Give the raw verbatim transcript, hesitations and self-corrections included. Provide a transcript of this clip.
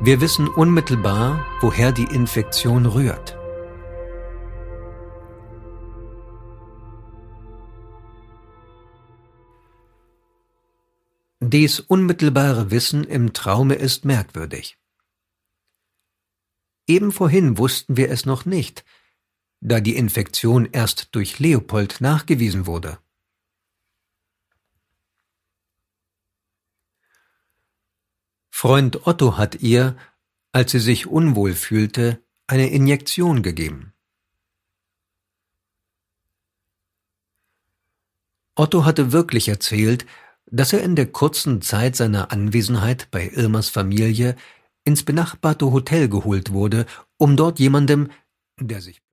Wir wissen unmittelbar, woher die Infektion rührt. Dies unmittelbare Wissen im Traume ist merkwürdig. Eben vorhin wussten wir es noch nicht, da die Infektion erst durch Leopold nachgewiesen wurde. Freund Otto hat ihr, als sie sich unwohl fühlte, eine Injektion gegeben. Otto hatte wirklich erzählt, dass er in der kurzen Zeit seiner Anwesenheit bei Irmas Familie ins benachbarte Hotel geholt wurde, um dort jemandem, der sich